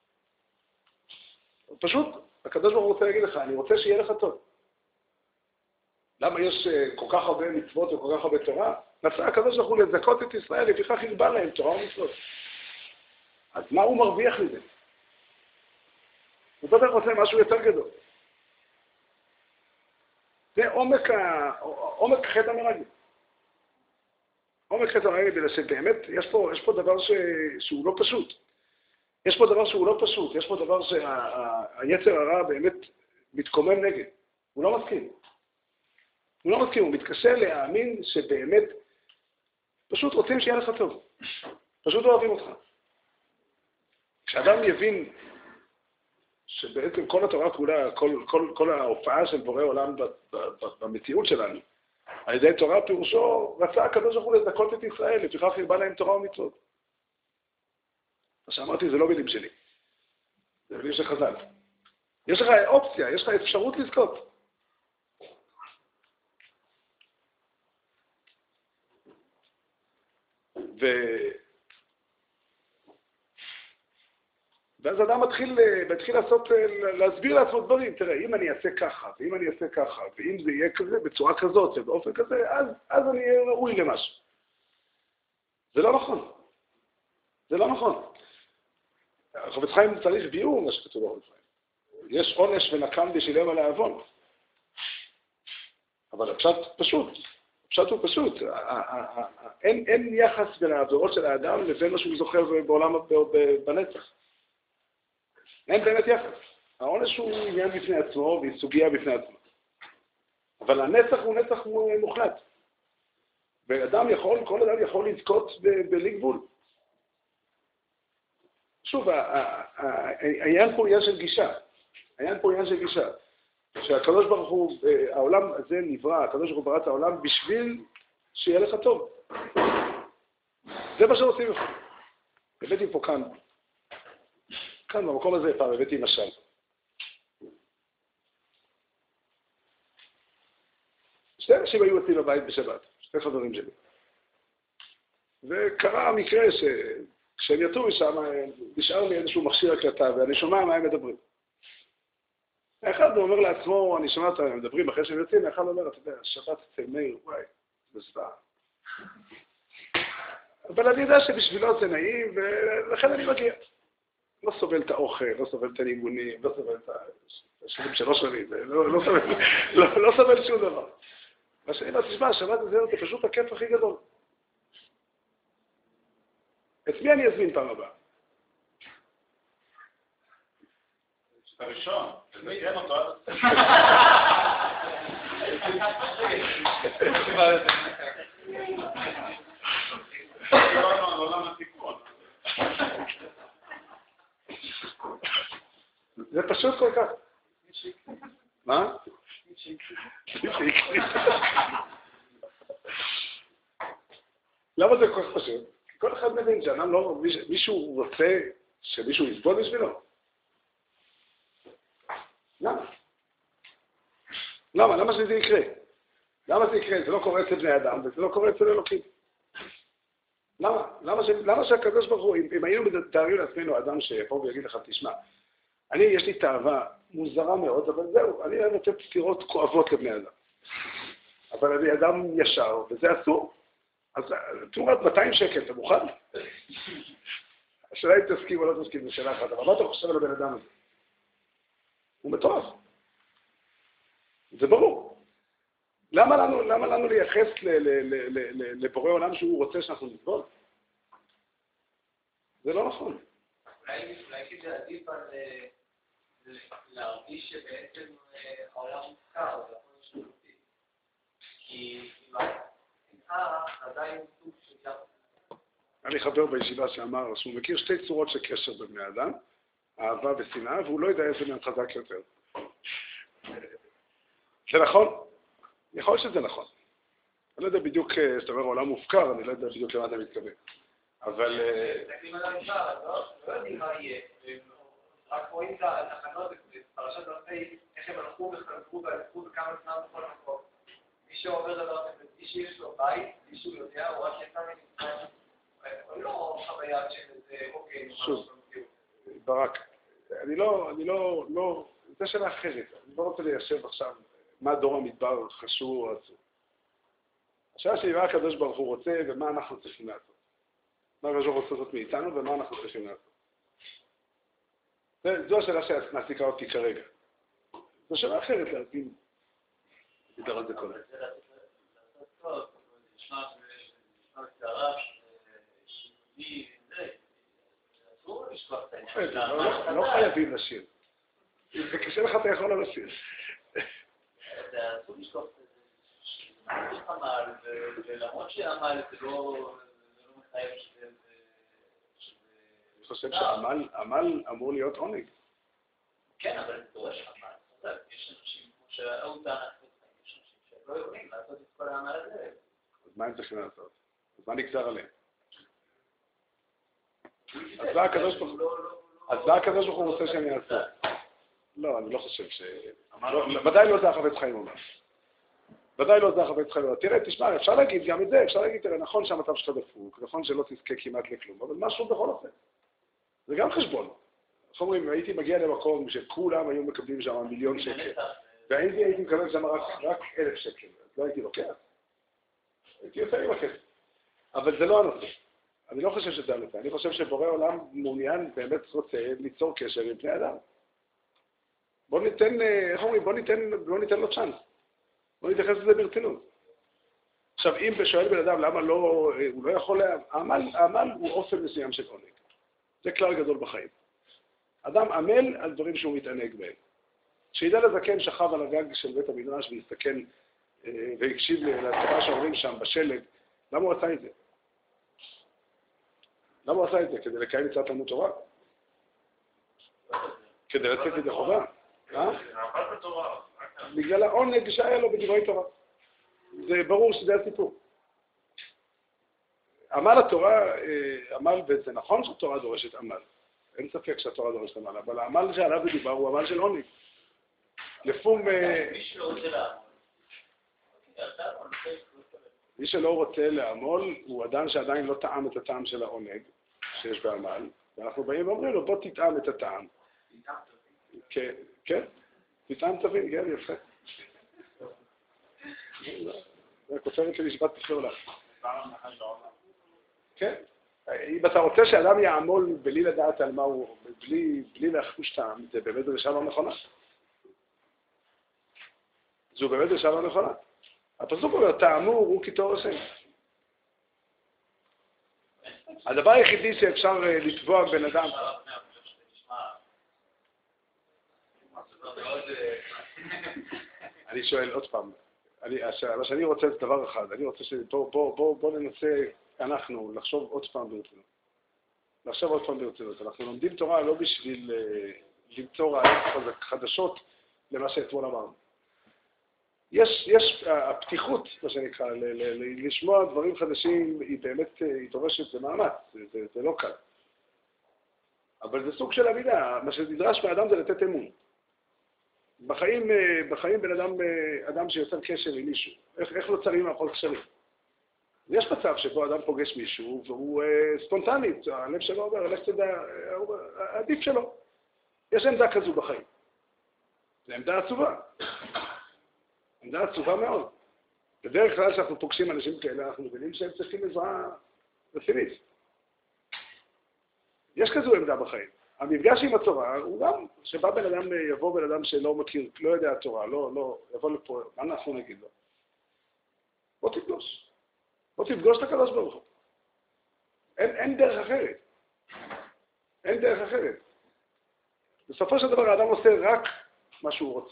Speaker 1: פשוט, הקדוש ברוך הוא רוצה להגיד לך, אני רוצה שיהיה לך טוב. למה יש כל כך הרבה מצוות וכל כך הרבה תורה? נצא הקדוש ברוך הוא לזכות את ישראל, לפיכך הרבה להם תורה ומצוות. אז מה הוא מרוויח מזה? הוא בטח רוצה משהו יותר גדול. זה עומק חטא המרגל. עומק חטא המרגל, בגלל שבאמת יש פה דבר שהוא לא פשוט. יש פה דבר שהוא לא פשוט. יש פה דבר שהיצר הרע באמת מתקומם נגד. הוא לא מסכים. הוא מתקשה להאמין שבאמת פשוט רוצים שיהיה לך טוב. פשוט לא אוהבים אותך. כשאדם יבין שבעצם כל התורה כולה, כל ההופעה של בורא עולם במציאות שלנו, על ידי תורה פירושו, רצה הקדוש ברוך הוא לזכות את ישראל, לפיכך הרבה להם תורה ומצוות. מה שאמרתי זה לא מילים שלי, זה מילים של חז"ל. יש לך אופציה, יש לך אפשרות לזכות. ואז אדם מתחיל להסביר לעצמו דברים. תראה, אם אני אעשה ככה, ואם אני אעשה ככה, ואם זה יהיה כזה, בצורה כזאת, ובאופן כזה, אז אני אהיה ראוי למשהו. זה לא נכון. זה לא נכון. החפץ חיים צריך ביאור, מה שכתוב בחפץ חיים. יש עונש ונקם בשילם על העוון. אבל הפשט פשוט. הפשט הוא פשוט. אין יחס בין העבירות של האדם לבין מה שהוא זוכר בעולם בנצח. אין באמת יחס. העונש הוא עניין בפני עצמו והיא סוגיה בפני עצמו. אבל הנצח הוא נצח מוחלט. כל אדם יכול לזכות בלי גבול. שוב, העניין פה עניין של גישה. העניין פה עניין של גישה. שהקדוש ברוך הוא, העולם הזה נברא, הקדוש ברוך הוא ברא את העולם בשביל שיהיה לך טוב. זה מה שעושים לך. הבאתי פה כאן במקום הזה פעם, הבאתי משל. שתי אנשים היו אצלי בבית בשבת, שתי חברים שלי. וקרה המקרה כשהם יצאו משם, נשאר לי איזשהו מכשיר הקלטה, ואני שומע מה הם מדברים. האחד אומר לעצמו, אני שומע אותם, הם מדברים אחרי שהם יוצאים, האחד אומר, אתה יודע, שבת אצל מאיר, וואי, מזוועה. אבל אני יודע שבשבילו זה נעים, ולכן אני מגיע. לא סובל את האוכל, לא סובל את הניגונים, לא סובל את השירים שלא שרים, לא סובל שום דבר. מה שאני אומר, תשמע, השבת הזה זה פשוט הכיף הכי גדול. את מי אני אזמין פעם הבאה?
Speaker 4: הראשון, תזכן אותו. דיברנו על עולם התיקון.
Speaker 1: זה פשוט כל כך. מה? למה זה כל כך פשוט? כל אחד מבין שאדם לא, מישהו רוצה שמישהו יסבול בשבילו. למה? למה שזה יקרה? למה זה יקרה? זה לא קורה אצל בני אדם, וזה לא קורה אצל אלוקים. למה שהקדוש ברוך הוא, אם היינו מתארים לעצמנו אדם שיבוא ויגיד לך, תשמע, יש לי תאווה מוזרה מאוד, אבל זהו, אני אוהב לתת סתירות כואבות לבני אדם. אבל אני אדם ישר, וזה אסור. אז תמורת 200 שקל, אתה מוכן? השאלה אם תסכים או לא תסכים, זו שאלה אחת, אבל מה אתה חושב על הבן אדם הזה? הוא מטורף. זה ברור. למה לנו לייחס לבורא עולם שהוא רוצה שאנחנו נסבול? זה לא נכון.
Speaker 5: אולי כדי עדיף על להרגיש שבעצם העולם מוזכר, זה יכול להיות שחותי. כי עדיין סוג של יחס.
Speaker 1: אני חבר בישיבה שאמר שהוא מכיר שתי צורות של קשר בבני אדם, אהבה ושנאה, והוא לא יודע איזה מהם חזק יותר. זה נכון? יכול להיות שזה נכון. אני לא יודע בדיוק, זאת אומרת, העולם מופקר, אני לא יודע בדיוק למה אתה מתכוון. אבל...
Speaker 5: תקדים על הממשל, לא יודעים מה יהיה. רק רואים את התחנות, פרשת הרפאי, איך הם הלכו וחזרו והלכו בכמה זמן בכל מקום. מי שעובר דבר כזה, מי שיש לו בית, מי שהוא יודע, הוא רק יצא מנצחון. הוא לא חוויה של איזה אוקיי.
Speaker 1: שוב, ברק, אני לא, זה שאלה אחרת. אני לא רוצה ליישב עכשיו מה דור המדבר חשוב או עצוב. השאלה שלי, מה הקדוש ברוך הוא רוצה ומה אנחנו צריכים לעשות. מה הקדוש ברוך הוא רוצה לעשות מאיתנו ומה אנחנו צריכים לעשות. זו השאלה שמעסיקה אותי כרגע. זו שאלה אחרת להבין. נדבר על זה קודם.
Speaker 3: זה לעשות טוב, נשמע בקצרה, שיהודי, זה, אסור לשכוח את העניין.
Speaker 1: לא חייבים לשיר. זה קשה לך, אתה יכול לא לשיר.
Speaker 3: זה אסור לשכוח את זה. יש עמל, ולמרות שעמל זה לא מחייב שזה...
Speaker 1: אני חושב שעמל אמור להיות עונג.
Speaker 3: כן, אבל זה דורש עמל. יש אנשים כמו שהאותה, יש אנשים שלא יכולים לעשות את כל העמל הזה.
Speaker 1: אז מה הם צריכים לעשות? אז מה נגזר עליהם? אז מה הקדוש ברוך הוא רוצה שאני אעשה? לא, אני לא חושב ש... ודאי לא זה החפץ חיים אומר. ודאי לא זה החפץ חיים אומר. תראה, תשמע, אפשר להגיד גם את זה, אפשר להגיד, תראה, נכון שהמצב שלך דפוק, נכון שלא תזכה כמעט לכלום, אבל משהו בכל אופן. זה גם חשבון. איך אומרים, הייתי מגיע למקום שכולם היו מקבלים שם 1,000,000 שקל, והייתי מקבל שם רק 1,000 שקל, אז לא הייתי לוקח. הייתי יוצא עם הכסף. אבל זה לא הנושא. אני לא חושב שזה הנושא. אני חושב שבורא עולם מעוניין, באמת רוצה ליצור קשר עם בני אדם. בוא ניתן, איך אומרים, בוא ניתן לו צ'אנס. בוא נתייחס לזה ברצינות. עכשיו, אם שואל בן אדם למה לא, הוא לא יכול, העמל הוא אופן מסוים של עונג. זה כלל גדול בחיים. אדם עמל על דברים שהוא מתענג בהם. כשידע לזקן שכב על הגג של בית המדרש והסתכל והקשיב לתורה שאומרים שם בשלג, למה הוא עשה את זה? למה הוא עשה את זה? כדי לקיים מצוות תלמוד תורה? כדי לצאת ידי חובה? בגלל העונג שהיה לו בדברי תורה. זה ברור שזה הסיפור. עמל התורה, עמל, וזה נכון שהתורה דורשת עמל. אין ספק שהתורה דורשת עמל, אבל העמל שעליו מדובר הוא עמל של עונג. לפום... מי שלא רוצה לעמול הוא אדם שעדיין לא טעם את הטעם של העונג שיש בעמל, ואנחנו באים ואומרים לו, בוא תטעם את הטעם. כן? תטעם תבין, כן, יפה. זה כותרת שלי שבת תחזור לך. כן. אם אתה רוצה שאדם יעמול בלי לדעת על מה הוא, בלי להחוש טעם, זה באמת דרישה לא נכונה. זו באמת דרישה לא נכונה. הפסוק אומר, טעמו הוא כתור השם. הדבר היחידי שאפשר לתבוע בן אדם... אני שואל עוד פעם, מה שאני רוצה זה דבר אחד, אני רוצה בוא ננסה אנחנו לחשוב עוד פעם ברצינות. אנחנו לומדים תורה לא בשביל למצוא ראיות חדשות למה שאתמול אמרנו. יש הפתיחות, מה שנקרא, לשמוע דברים חדשים, היא באמת, היא דורשת, זה מאמץ, זה לא קל. אבל זה סוג של עמידה, מה שנדרש מהאדם זה לתת אמון. בחיים בן אדם שיוצר קשר עם מישהו, איך נוצרים מערכות קשרים? יש מצב שבו אדם פוגש מישהו, והוא ספונטנית, הלב שלו אומר, הלב תדע, העדיף שלו. יש עמדה כזו בחיים. זו עמדה עצובה. עמדה עצובה מאוד. בדרך כלל שאנחנו פוגשים אנשים כאלה, אנחנו מבינים שהם צריכים עזרה רצינית. יש כזו עמדה בחיים. המפגש עם התורה הוא גם, שבא יבוא בן אדם שלא מכיר, לא יודע התורה, לא, יבוא לפה, מה אנחנו נגיד לו? בוא תפגוש את הקדוש ברוך הוא. אין דרך אחרת. אין דרך אחרת. בסופו של דבר האדם עושה רק מה שהוא רוצה.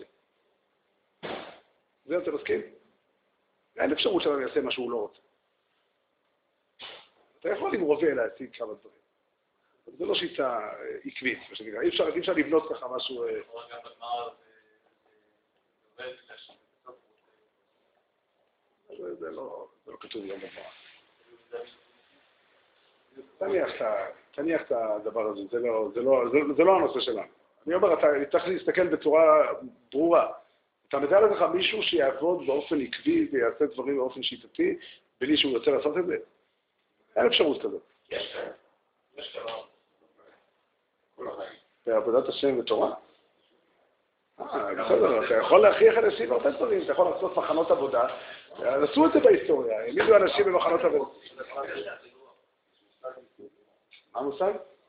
Speaker 1: זה אתה מסכים? אין אפשרות שאדם יעשה מה שהוא לא רוצה. אתה יכול עם רובה להציג כמה דברים. זה לא שיטה עקבית, מה שנקרא. אי אפשר לבנות ככה משהו... זה לא כתוב יום בגמרא. תניח את הדבר הזה, זה לא הנושא שלנו. אני אומר, אתה צריך להסתכל בצורה ברורה. אתה מתאר לך מישהו שיעבוד באופן עקבי ויעשה דברים באופן שיטתי, בלי שהוא יוצא לעשות את זה? אין אפשרות כזאת.
Speaker 2: יש דבר.
Speaker 1: בעבודת השם ותורה? בסדר, אתה יכול להכריח אנשים הרבה דברים, אתה יכול לעשות מחנות עבודה, עשו את זה בהיסטוריה, העמידו אנשים במחנות עבודה. מה מושג?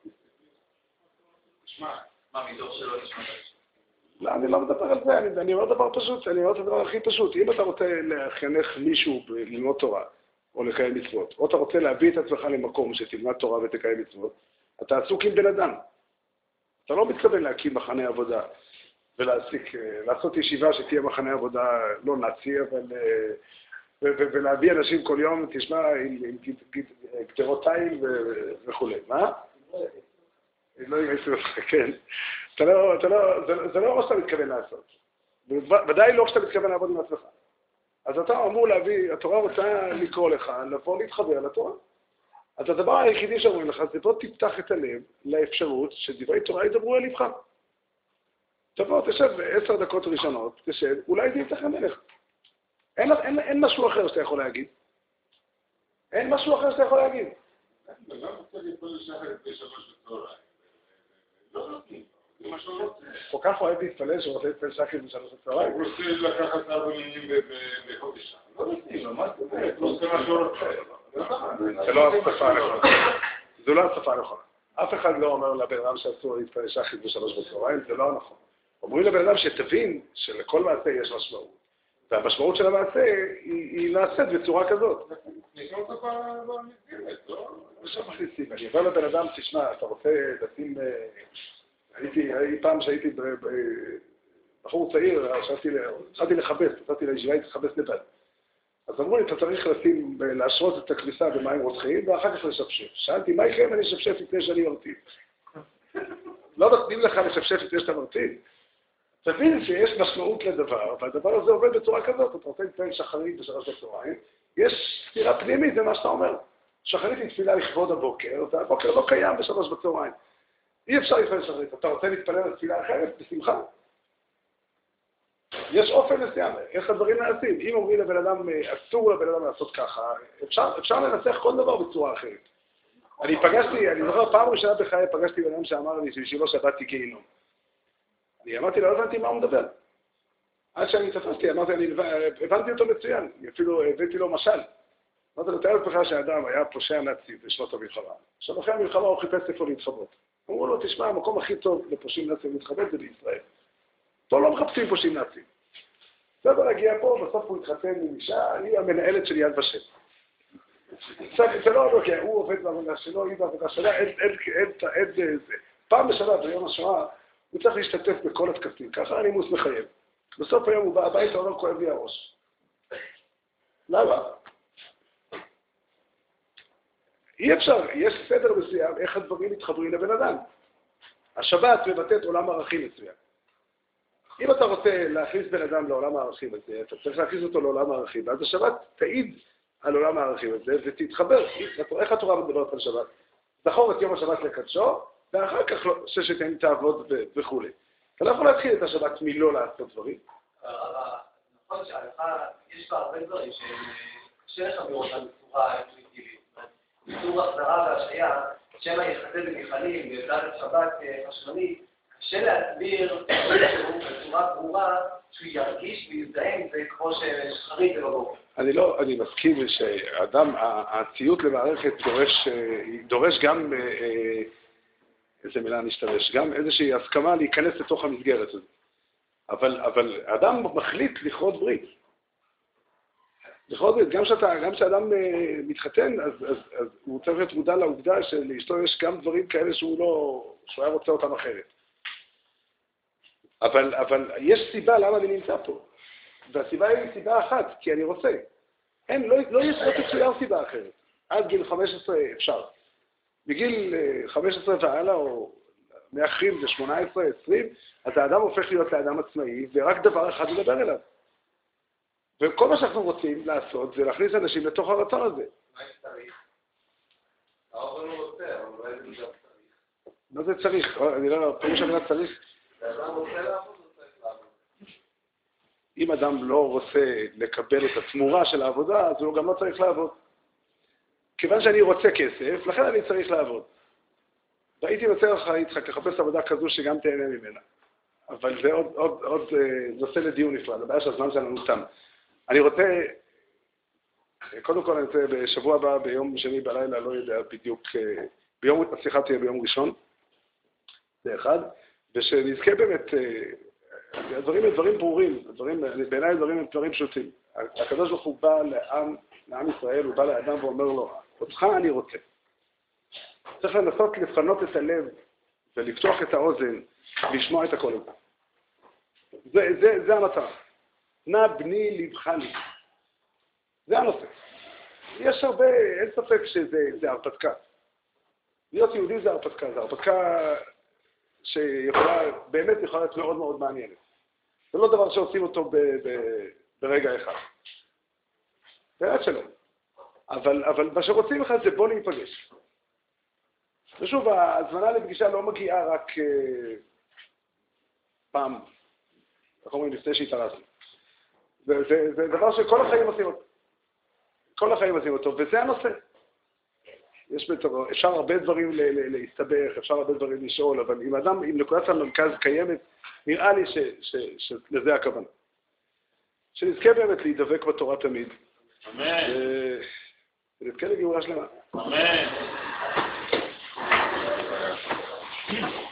Speaker 3: תשמע, מה מתוך שלא תשמע?
Speaker 1: לא, אני לא מדבר על זה, אני אומר דבר פשוט, אני אומר את הדבר הכי פשוט. אם אתה רוצה לחנך מישהו ללמוד תורה, או לקיים מצוות, או אתה רוצה להביא את עצמך למקום שתלמד תורה ותקיים מצוות, אתה עסוק עם בן אדם. אתה לא מתכוון להקים מחנה עבודה ולעשות ישיבה שתהיה מחנה עבודה לא נאצי, אבל ולהביא אנשים כל יום, תשמע, עם גדרותיים וכו'. מה? לא יגייסו אותך, כן. זה לא מה שאתה מתכוון לעשות. ודאי לא כשאתה מתכוון לעבוד עם עצמך. אז אתה אמור להביא, התורה רוצה לקרוא לך, לבוא להתחבר לתורה. אז הדבר היחידי שאומרים לך, זה בוא תפתח את הלב לאפשרות שדברי תורה ידברו על לבך. תבוא, תשב 10 דקות ראשונות, תשב, אולי זה יתכן אליך. אין משהו אחר שאתה יכול להגיד. אין משהו אחר שאתה יכול להגיד.
Speaker 2: לא רוצה לפעול לשחר את 3 בצהריים. לא נותנים. זה מה שהוא רוצה.
Speaker 1: כל כך אוהב להתפלל שהוא רוצה להתפלל שחרית בשלוש הצהריים.
Speaker 2: הוא רוצה לקחת ארבע מילים בחודש. לא נותנים לו, מה זה? לא עושה מה שהוא רוצה.
Speaker 1: זה לא השפה הנכונה. זו לא השפה הנכונה. אף אחד לא אומר לבן אדם שאסור להתפלל שחרית בשלוש בצהריים, זה לא נכון. אומרים לבן אדם שתבין שלכל מעשה יש משמעות. והמשמעות של המעשה היא נעשית בצורה כזאת.
Speaker 2: נשאר אותה במסגרת, לא?
Speaker 1: עכשיו מכניסים, אני אומר לבן אדם, תשמע, אתה רוצה לשים... פעם שהייתי בחור צעיר, התחלתי לחפש, נתתי לישיבה, הייתי לחפש לבד. אז אמרו לי, אתה צריך להשרות את הכביסה במים רותחים, ואחר כך לשפשף. שאלתי, מה יקרה אם אני אשפשף לפני שאני מרטיב? לא נותנים לך לשפשף לפני שאתה מרטיב. תבין שיש משמעות לדבר, והדבר הזה עובד בצורה כזאת. אתה רוצה להתפלל שחרית בשלוש בצהריים, יש סתירה פנימית, זה מה שאתה אומר. שחרית היא תפילה לכבוד הבוקר, והבוקר לא קיים בשלוש בצהריים. אי אפשר להתפלל שחרית. אתה רוצה להתפלל על תפילה אחרת? בשמחה. יש אופן מסוים, איך הדברים נעשים. אם אומרים לבן אדם, אסור לבן אדם לעשות ככה, אפשר לנסח כל דבר בצורה אחרת. אני זוכר פעם ראשונה בחיי פגשתי בן אדם שאמר לי שבשבילו שבת היא גיהינום. אני אמרתי לו, לא הבנתי מה הוא מדבר. עד שאני תפסתי, הבנתי אותו מצוין, אפילו הבאתי לו משל. אמרתי לו, תאר לפך שהאדם היה פושע נאצי בשנות המלחמה. עכשיו אחרי המלחמה הוא חיפש איפה להתחבות. אמרו לו, תשמע, המקום הכי טוב לפושעים נאצים להתחבט זה בישראל. פה לא מחפשים פושעים נאצים. בסדר, להגיע פה, בסוף הוא התחתן עם אישה, אני המנהלת של יד ושם. זה לא אוקיי, הוא עובד בעבודה שלו, היא בעבודה שלה, אין זה. פעם בשנה, ביום השואה, הוא צריך להשתתף בכל התקפים, ככה הנימוס מחייב. בסוף היום הוא בא הביתה, הוא לא כואב לי הראש. למה? אי אפשר, יש סדר מסוים איך הדברים מתחברים לבן אדם. השבת מבטאת עולם ערכים מסוים. אם אתה רוצה להכניס בן אדם לעולם הערכים הזה, אתה צריך להכניס אותו לעולם הערכים, ואז השבת תעיד על עולם הערכים הזה ותתחבר. איך התורה מדברת על שבת? זכור את יום השבת לקדשו, ואחר כך ששת ימים תעבוד וכו'. אתה לא יכול להתחיל את השבת מלא לעשות דברים.
Speaker 5: נכון שההלכה, יש בה הרבה דברים שקשה לחבר אותם בצורה אינטואיטיבית. איסור החזרה והשעיה, שמא יחטא במכלים ובלעת שבת חשמלית, קשה להסביר בצורה ברורה שהוא ירגיש ויזדהם עם זה כמו שחרית בבוקר.
Speaker 1: אני מסכים שאדם, הציות למערכת דורש גם, איזה מילה נשתמש, גם איזושהי הסכמה להיכנס לתוך המסגרת הזאת. אבל אדם מחליט לכרות ברית. גם כשאדם מתחתן, אז הוא צריך להיות מודע לעובדה שלאשתו יש גם דברים כאלה שהוא היה רוצה אותם אחרת. אבל יש סיבה למה אני נמצא פה. והסיבה היא סיבה אחת, כי אני רוצה. לא תצויר סיבה אחרת. עד גיל 15 אפשר. בגיל 15 והלאה, או מאחרים זה 18, 20, אז האדם הופך להיות לאדם עצמאי, ורק דבר אחד לדבר אליו. וכל מה שאנחנו רוצים לעשות זה להכניס אנשים לתוך הרצון הזה.
Speaker 5: מה צריך? האופן הוא רוצה, אבל אולי זה גם צריך.
Speaker 1: מה זה צריך? אני לא יודע, פירוש המילה צריך.
Speaker 5: האדם רוצה לעבוד, הוא צריך לעבוד.
Speaker 1: אם אדם לא רוצה לקבל את התמורה של העבודה, אז הוא גם לא צריך לעבוד. כיוון שאני רוצה כסף, לכן אני צריך לעבוד. והייתי מציע לך, יצחק, לחפש עבודה כזו שגם תהנה ממנה. אבל זה עוד נושא לדיון נפרד, הבעיה שהזמן שלנו תם. אני רוצה, קודם כל אני רוצה בשבוע הבא, ביום שני בלילה, לא יודע בדיוק, השיחה תהיה ביום ראשון, זה אחד, ושנזכה באמת, הדברים הם דברים ברורים, בעיניי הדברים הם דברים פשוטים. הקדוש ברוך הוא בא לעם ישראל, הוא בא לאדם ואומר לו, אותך אני רוצה. צריך לנסות לפנות את הלב ולפתוח את האוזן ולשמוע את הכל הזה. זה המטרה. נא בני לבך לי. זה הנושא. יש הרבה, אין ספק שזה הרפתקה. להיות יהודי זה הרפתקה. זה הרפתקה באמת יכולה להיות מאוד מאוד מעניינת. זה לא דבר שעושים אותו ברגע אחד. באמת שלא. אבל מה שרוצים לך זה בוא להיפגש. ושוב, הזמנה לפגישה לא מגיעה רק פעם, איך אומרים, לפני שהתארסנו. זה דבר שכל החיים עושים אותו. כל החיים עושים אותו, וזה הנושא. אפשר הרבה דברים להסתבך, אפשר הרבה דברים לשאול, אבל אם אדם, אם נקודת המרכז קיימת, נראה לי שלזה הכוונה. שנזכה באמת להידבק בתורה תמיד.
Speaker 4: אמן.
Speaker 1: ונזכה לגאולה שלמה.
Speaker 4: אמן.